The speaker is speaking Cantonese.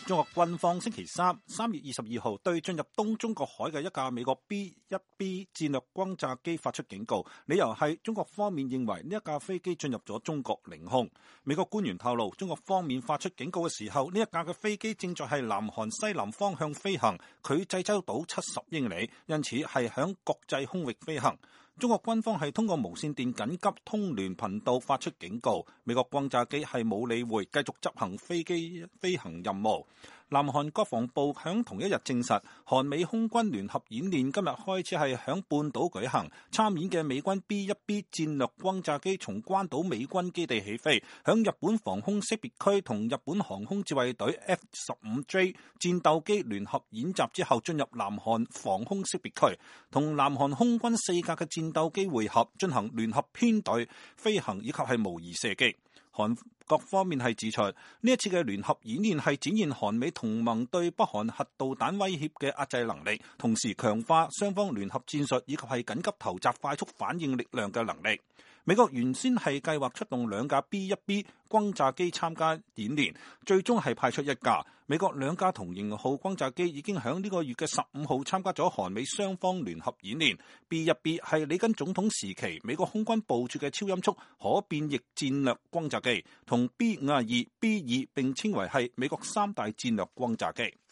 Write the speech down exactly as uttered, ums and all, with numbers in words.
中國軍方星期三三月二十二號對進入東中國海嘅一架美國 B 一 B 戰略轟炸機發出警告，理由係中國方面認為呢一架飛機進入咗中國領空。美國官員透露，中國方面發出警告嘅時候，呢一架嘅飛機正在係南韓西南方向飛行，距濟州島七十英里，因此係響國際空域飛行。中國軍方係通過無線電緊急通聯頻道發出警告，美國轟炸機係冇理會，繼續執行飛機飛行任務。南韓國防部響同一日證實，韓美空軍聯合演練今日開始係響半島舉行，參演嘅美軍 B 一 B 戰略轟炸機從關島美軍基地起飛，響日本防空識別區同日本航空自衛隊 F 十五 J 戰鬥機聯合演習之後，進入南韓防空識別區，同南韓空軍四架嘅戰鬥機會合，進行聯合編隊飛行以及係模擬射擊。韓國方面係指出，呢一次嘅聯合演練係展現韓美同盟對北韓核導彈威脅嘅壓制能力，同時強化雙方聯合戰術以及係緊急投擲快速反應力量嘅能力。美國原先係計劃出動兩架 B 一 B 轟炸機參加演練，最終係派出一架。美國兩架同型號轟炸機已經喺呢個月嘅十五號參加咗韓美雙方聯合演練。B 一 B 係里根總統時期美國空軍部署嘅超音速可變翼戰略轟炸機，同 B 五十二、B 二並稱為係美國三大戰略轟炸機。